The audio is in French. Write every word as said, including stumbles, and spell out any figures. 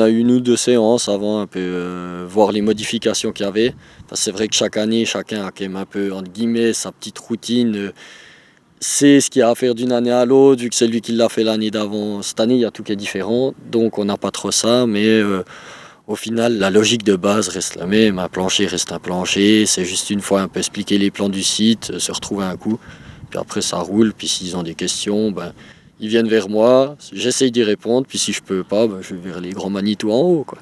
a eu une ou deux séances avant, un peu euh, voir les modifications qu'il y avait. Parce que c'est vrai que chaque année, chacun a quand même un peu, entre guillemets, sa petite routine. euh, C'est ce qu'il y a à faire d'une année à l'autre, vu que c'est lui qui l'a fait l'année d'avant. Cette année, il y a tout qui est différent, donc on n'a pas trop ça, mais euh, au final, la logique de base reste la même. Un plancher reste un plancher, c'est juste une fois un peu expliquer les plans du site, euh, se retrouver un coup, puis après ça roule, puis s'ils ont des questions, ben, ils viennent vers moi, j'essaye d'y répondre, puis si je peux pas, ben, je vais vers les grands Manitou en haut, quoi.